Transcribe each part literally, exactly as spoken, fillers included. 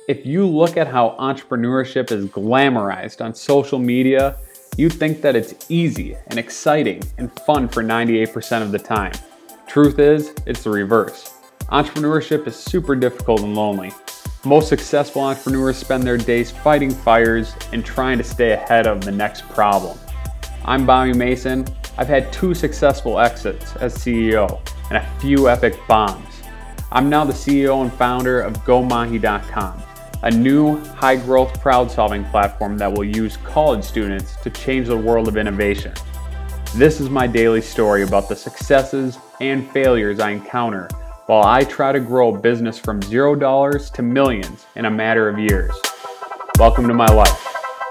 If you look at how entrepreneurship is glamorized on social media, you think that it's easy and exciting and fun for ninety-eight percent of the time. Truth is, it's the reverse. Entrepreneurship is super difficult and lonely. Most successful entrepreneurs spend their days fighting fires and trying to stay ahead of the next problem. I'm Bobby Mason. I've had two successful exits as C E O and a few epic bombs. I'm now the C E O and founder of Go Mahi dot com, a new high-growth crowd-solving platform that will use college students to change the world of innovation. This is my daily story about the successes and failures I encounter while I try to grow a business from zero dollars to millions in a matter of years. Welcome to my life.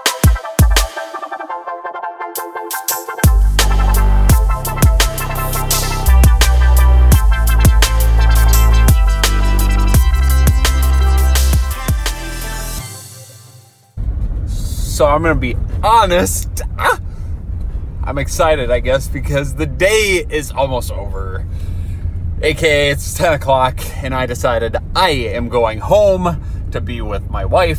So I'm going to be honest, ah, I'm excited, I guess, because the day is almost over. A K A it's ten o'clock, and I decided I am going home to be with my wife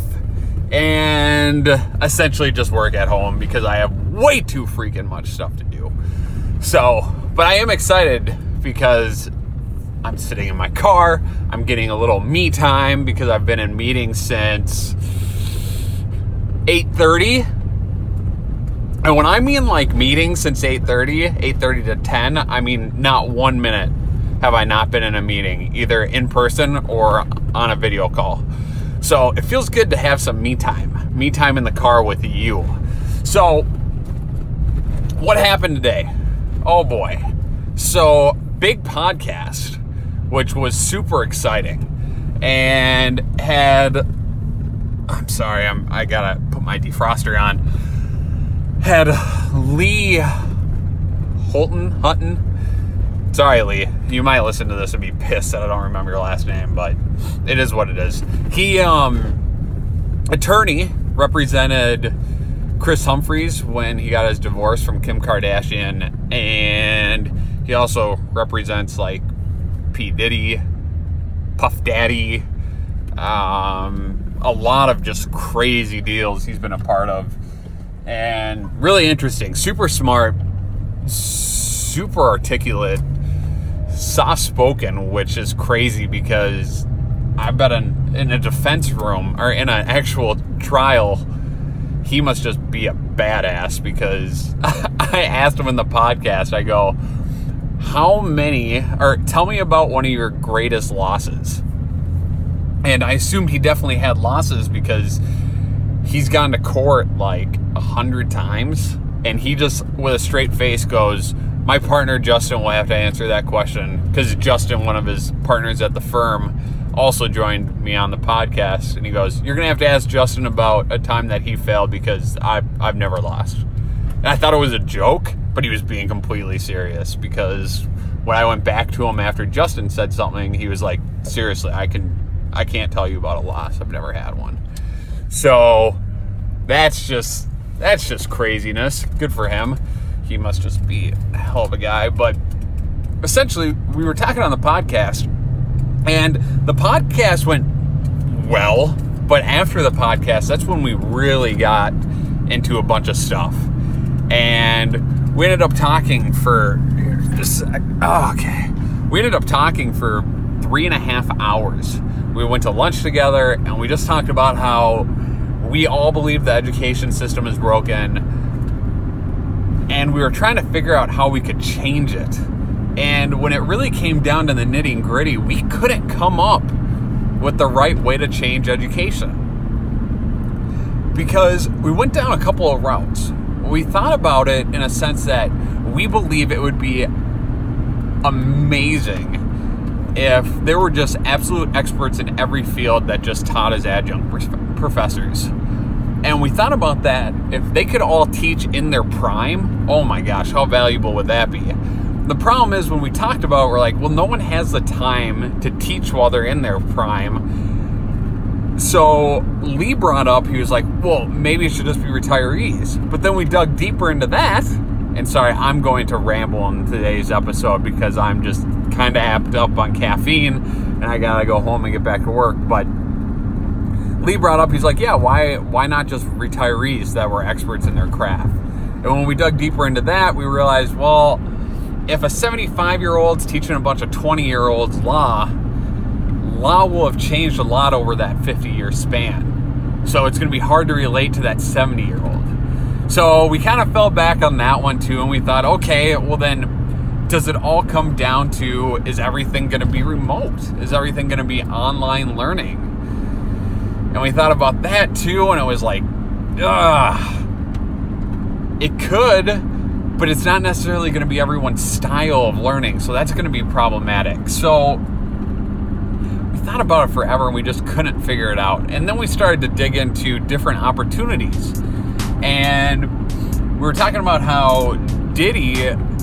and essentially just work at home because I have way too freaking much stuff to do. So, but I am excited because I'm sitting in my car. I'm getting a little me time because I've been in meetings since eight thirty. And when I mean like meetings since eight thirty, eight thirty to ten, I mean not one minute have I not been in a meeting, either in person or on a video call. So it feels good to have some me time, me time in the car with you. So what happened today? Oh boy. So big podcast, which was super exciting, and had I'm sorry, I'm I gotta put my defroster on. Had Lee Holton, Hutton. Sorry, Lee. You might listen to this and be pissed that I don't remember your last name, but it is what it is. He, um, attorney, represented Kris Humphries when he got his divorce from Kim Kardashian, and he also represents like P. Diddy, Puff Daddy, um, a lot of just crazy deals he's been a part of, and really interesting, super smart, super articulate, soft-spoken, which is crazy because I bet in, in a defense room or in an actual trial, he must just be a badass, because I asked him in the podcast, I go, how many, or tell me about one of your greatest losses. And I assumed he definitely had losses because he's gone to court like a hundred times, and he just, with a straight face, goes, my partner Justin will have to answer that question, because Justin, one of his partners at the firm, also joined me on the podcast, and he goes, you're going to have to ask Justin about a time that he failed, because I've, I've never lost. And I thought it was a joke, but he was being completely serious, because when I went back to him after Justin said something, he was like, seriously, I can I can't tell you about a loss. I've never had one. So that's just that's just craziness. Good for him. He must just be a hell of a guy. But essentially, we were talking on the podcast, and the podcast went well. But after the podcast, that's when we really got into a bunch of stuff. And we ended up talking for just oh, okay. We ended up talking for three and a half hours. We went to lunch together, and we just talked about how we all believe the education system is broken, and we were trying to figure out how we could change it. And when it really came down to the nitty gritty, we couldn't come up with the right way to change education, because we went down a couple of routes. We thought about it in a sense that we believe it would be amazing if there were just absolute experts in every field that just taught as adjunct professors. And we thought about that. If they could all teach in their prime, oh my gosh, how valuable would that be? The problem is, when we talked about it, we're like, well, no one has the time to teach while they're in their prime. So Lee brought up, he was like, well, maybe it should just be retirees. But then we dug deeper into that. And sorry, I'm going to ramble in today's episode because I'm just kind of amped up on caffeine and I gotta go home and get back to work. But Lee brought up, he's like, yeah, why why not just retirees that were experts in their craft? And when we dug deeper into that, we realized, well, if a seventy-five-year-old's teaching a bunch of twenty-year-olds law, law will have changed a lot over that fifty-year span. So it's going to be hard to relate to that seventy-year-old. So we kind of fell back on that one too, and we thought, okay, well then, does it all come down to, is everything going to be remote? Is everything going to be online learning? And we thought about that too, and it was like, ugh. It could, but it's not necessarily going to be everyone's style of learning, so that's going to be problematic. So we thought about it forever, and we just couldn't figure it out. And then we started to dig into different opportunities. And we were talking about how Diddy,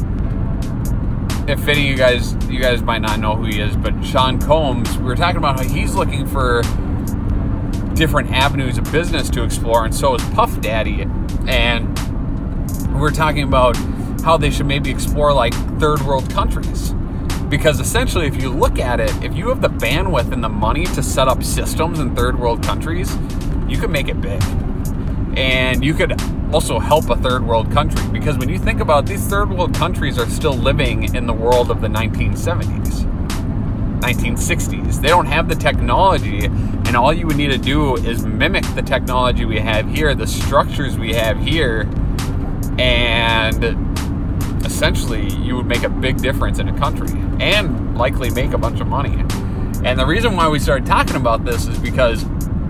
if any of you guys, you guys might not know who he is, but Sean Combs, we were talking about how he's looking for different avenues of business to explore, and so is Puff Daddy. And we were talking about how they should maybe explore like third world countries. Because essentially, if you look at it, if you have the bandwidth and the money to set up systems in third world countries, you could make it big. And you could also help a third world country. Because when you think about it, these third world countries are still living in the world of the nineteen seventies, nineteen sixties. They don't have the technology, and all you would need to do is mimic the technology we have here, the structures we have here, and essentially you would make a big difference in a country and likely make a bunch of money. And the reason why we started talking about this is because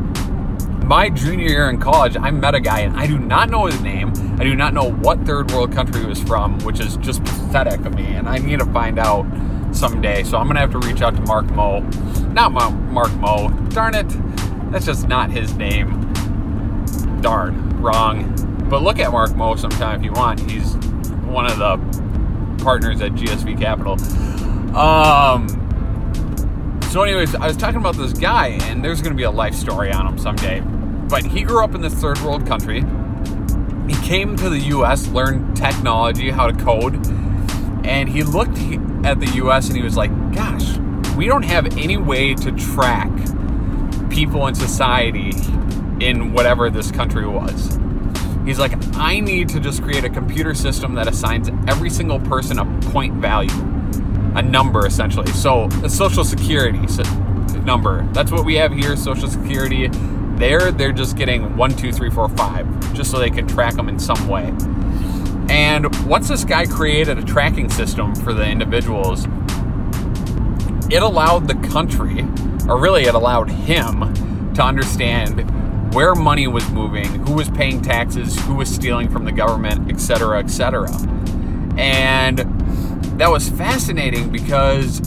my junior year in college, I met a guy, and I do not know his name. I do not know what third world country he was from, which is just pathetic of me, and I need to find out someday. So I'm going to have to reach out to Mark Moe. Not Mark Moe. Darn it. That's just not his name. Darn. Wrong. But look at Mark Moe sometime if you want. He's one of the partners at G S V Capital. Um, so anyways, I was talking about this guy, and there's going to be a life story on him someday. But he grew up in this third world country. He came to the U S, learned technology, how to code, and he looked at the U S and he was like, gosh, we don't have any way to track people in society in whatever this country was. He's like, I need to just create a computer system that assigns every single person a point value, a number essentially. So a social security number, that's what we have here, social security. There, they're just getting one, two, three, four, five, just so they can track them in some way. And once this guy created a tracking system for the individuals, it allowed the country, or really it allowed him, to understand where money was moving, who was paying taxes, who was stealing from the government, et cetera, et cetera. And that was fascinating because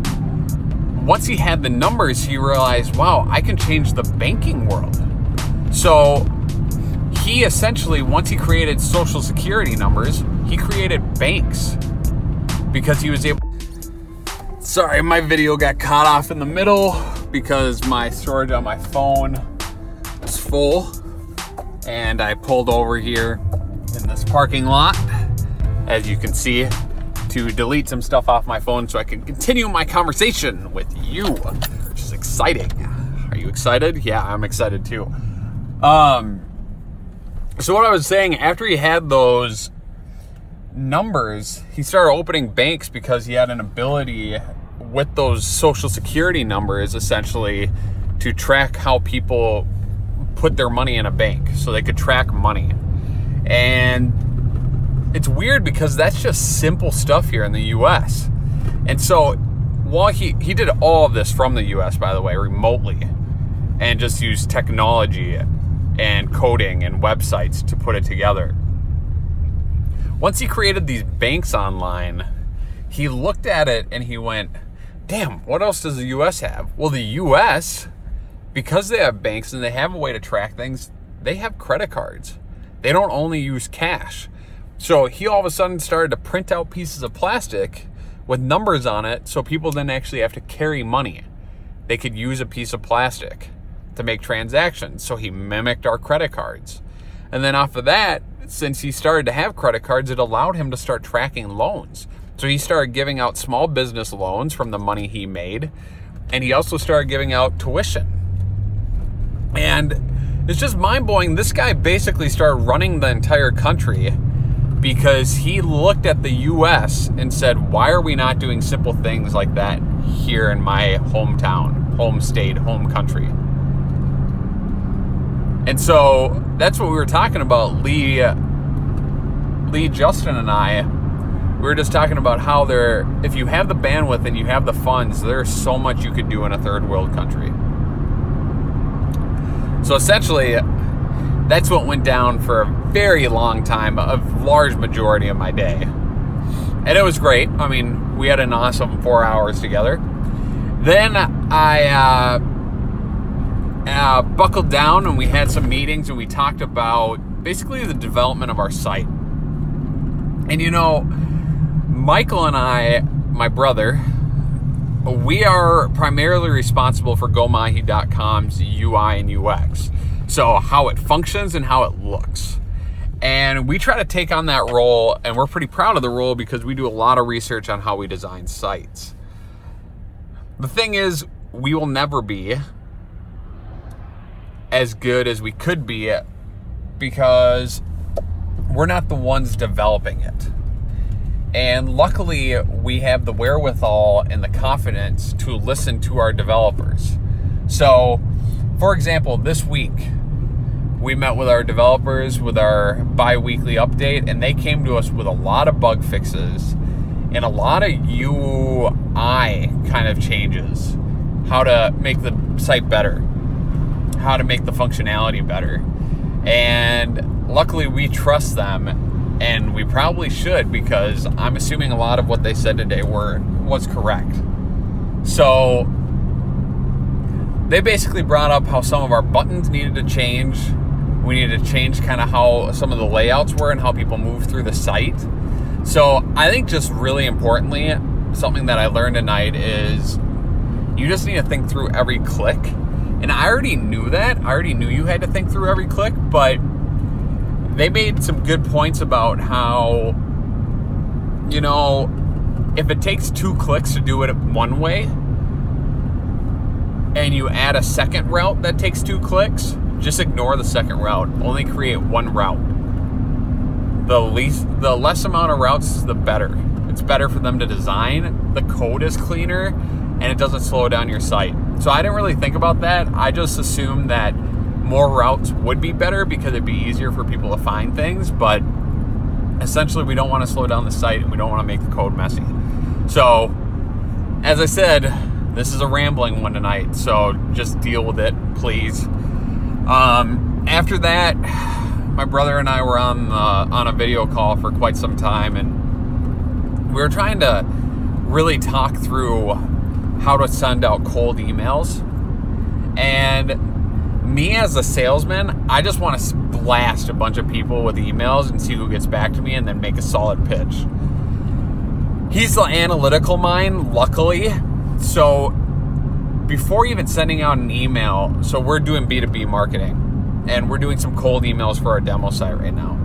once he had the numbers, he realized, wow, I can change the banking world. So he essentially, once he created social security numbers, he created banks because he was able... Sorry, my video got cut off in the middle because my storage on my phone was full, and I pulled over here in this parking lot, as you can see, to delete some stuff off my phone so I can continue my conversation with you, which is exciting. Are you excited? Yeah, I'm excited too. Um, so what I was saying, after he had those numbers, he started opening banks because he had an ability with those social security numbers essentially to track how people put their money in a bank, so they could track money. And it's weird because that's just simple stuff here in the U S. And so while he, he did all of this from the U S, by the way, remotely, and just used technology and coding and websites to put it together. Once he created these banks online, he looked at it and he went, damn, what else does the U S have? Well, the U S, because they have banks and they have a way to track things, they have credit cards. They don't only use cash. So he all of a sudden started to print out pieces of plastic with numbers on it so people didn't actually have to carry money. They could use a piece of plastic to make transactions. So he mimicked our credit cards. And then off of that, since he started to have credit cards, it allowed him to start tracking loans. So he started giving out small business loans from the money he made. And he also started giving out tuition. And it's just mind-blowing. This guy basically started running the entire country because he looked at the U S and said, why are we not doing simple things like that here in my hometown, home state, home country? And so that's what we were talking about, Lee, Lee, Justin, and I. We were just talking about how there, if you have the bandwidth and you have the funds, there's so much you could do in a third world country. So essentially, that's what went down for a very long time, a large majority of my day. And it was great. I mean, we had an awesome four hours together. Then I uh, uh, buckled down and we had some meetings and we talked about basically the development of our site. And you know, Michael and I, my brother, we are primarily responsible for Go Mahi dot com's U I and U X. So how it functions and how it looks. And we try to take on that role, and we're pretty proud of the role because we do a lot of research on how we design sites. The thing is, we will never be as good as we could be because we're not the ones developing it. And luckily, we have the wherewithal and the confidence to listen to our developers. So, for example, this week, we met with our developers with our bi-weekly update, and they came to us with a lot of bug fixes and a lot of U I kind of changes. How to make the site better, how to make the functionality better. And luckily, we trust them, and we probably should, because I'm assuming a lot of what they said today were was correct. So they basically brought up how some of our buttons needed to change. We needed to change kind of how some of the layouts were and how people move through the site. So I think just really importantly, something that I learned tonight is you just need to think through every click. And I already knew that. I already knew you had to think through every click, but they made some good points about how, you know, if it takes two clicks to do it one way, and you add a second route that takes two clicks, just ignore the second route. Only create one route. The least, the less amount of routes, the better. It's better for them to design. The code is cleaner, and it doesn't slow down your site. So I didn't really think about that. I just assumed that more routes would be better because it'd be easier for people to find things. But essentially, we don't want to slow down the site, and we don't want to make the code messy. So, as I said, this is a rambling one tonight, so just deal with it, please. Um, after that, my brother and I were on uh, on a video call for quite some time, and we were trying to really talk through how to send out cold emails. And me as a salesman, I just want to blast a bunch of people with emails and see who gets back to me and then make a solid pitch. He's the analytical mind, luckily. So before even sending out an email, so we're doing B two B marketing, and we're doing some cold emails for our demo site right now.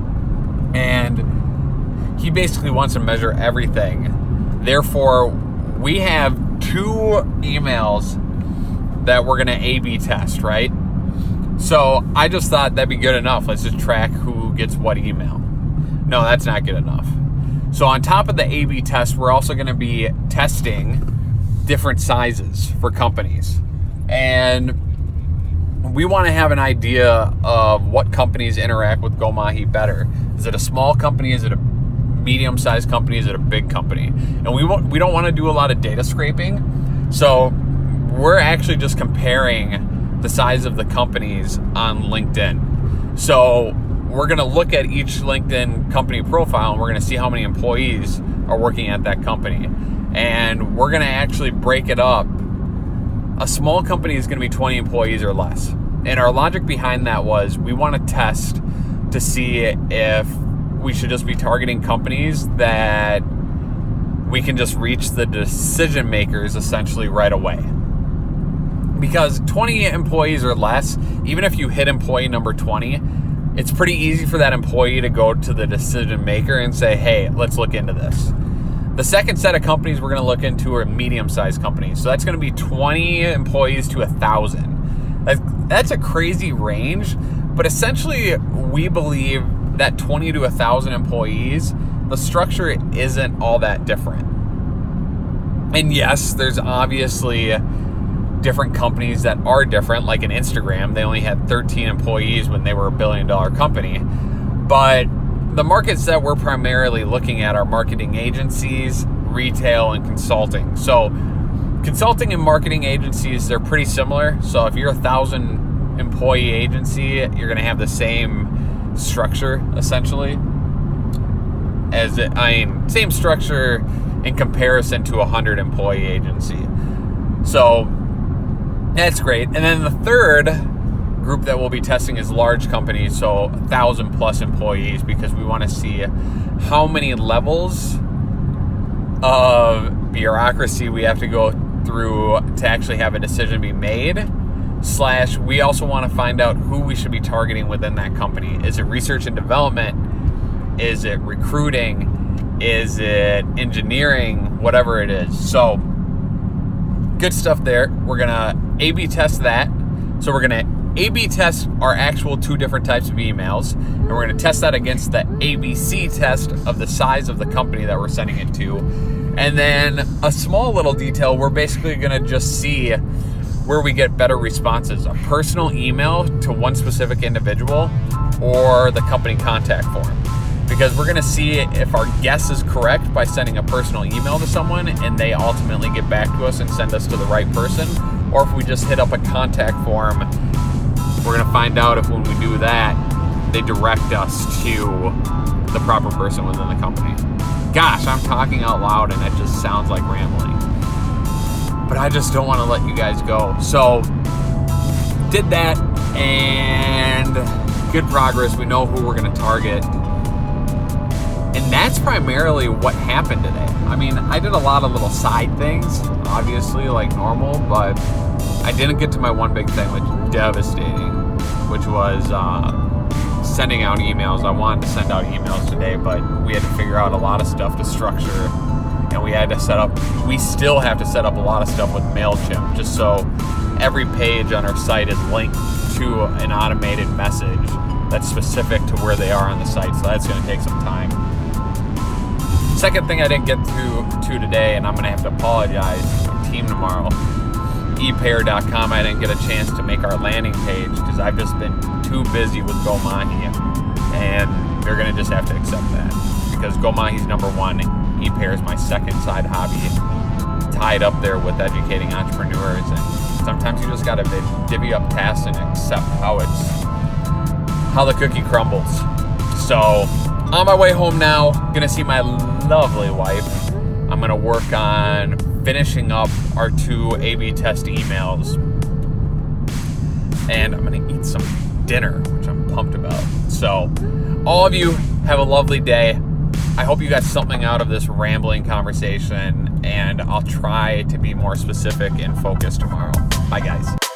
And he basically wants to measure everything. Therefore, we have two emails that we're going to A B test, right? So I just thought that'd be good enough. Let's just track who gets what email. No, that's not good enough. So on top of the A B test, we're also going to be testing different sizes for companies. And we want to have an idea of what companies interact with Go Mahi better. Is it a small company? Is it a medium-sized company? Is it a big company? And we won't, we don't want to do a lot of data scraping. So we're actually just comparing the size of the companies on LinkedIn. So we're going to look at each LinkedIn company profile, and we're going to see how many employees are working at that company. And we're going to actually break it up. A small company is going to be twenty employees or less. And our logic behind that was we want to test to see if we should just be targeting companies that we can just reach the decision makers essentially right away. Because twenty employees or less, even if you hit employee number twenty, it's pretty easy for that employee to go to the decision maker and say, hey, let's look into this. The second set of companies we're going to look into are medium-sized companies. So that's going to be twenty employees to one thousand. That's a crazy range, but essentially we believe that twenty to one thousand employees, the structure isn't all that different. And yes, there's obviously different companies that are different, like in Instagram, they only had thirteen employees when they were a billion dollar company. But the markets that we're primarily looking at are marketing agencies, retail, and consulting. So consulting and marketing agencies, they're pretty similar. So if you're a thousand employee agency, you're going to have the same structure essentially. As it, I mean, same structure in comparison to a hundred employee agency. So that's great. And then the third group that we'll be testing is large companies, so a thousand plus employees, because we want to see how many levels of bureaucracy we have to go through to actually have a decision be made. Slash, we also want to find out who we should be targeting within that company. Is it research and development? Is it recruiting? Is it engineering? Whatever it is. So, good stuff there. We're going to A B test that. So we're going to A B test our actual two different types of emails. And we're going to test that against the A B C test of the size of the company that we're sending it to. And then a small little detail, we're basically going to just see where we get better responses. A personal email to one specific individual or the company contact form. Because we're going to see if our guess is correct by sending a personal email to someone and they ultimately get back to us and send us to the right person, or if we just hit up a contact form, we're going to find out if when we do that, they direct us to the proper person within the company. Gosh, I'm talking out loud and it just sounds like rambling. But I just don't want to let you guys go. So, did that, and good progress. We know who we're going to target. And that's primarily what happened today. I mean, I did a lot of little side things, obviously, like normal, but I didn't get to my one big thing, which was devastating, which was uh, sending out emails. I wanted to send out emails today, but we had to figure out a lot of stuff to structure, and we had to set up, we still have to set up a lot of stuff with MailChimp, just so every page on our site is linked to an automated message that's specific to where they are on the site, so that's going to take some time. Second thing I didn't get to, to today, and I'm going to have to apologize to my team tomorrow, e pair dot com, I didn't get a chance to make our landing page because I've just been too busy with GoMahi, and they're going to just have to accept that because GoMahi's number one, ePair is my second side hobby, tied up there with educating entrepreneurs, and sometimes you just got to divvy up tasks and accept how it's how the cookie crumbles. So, on my way home now, gonna see my lovely wife. I'm gonna work on finishing up our two A B test emails. And I'm gonna eat some dinner, which I'm pumped about. So, all of you have a lovely day. I hope you got something out of this rambling conversation, and I'll try to be more specific and focused tomorrow. Bye, guys.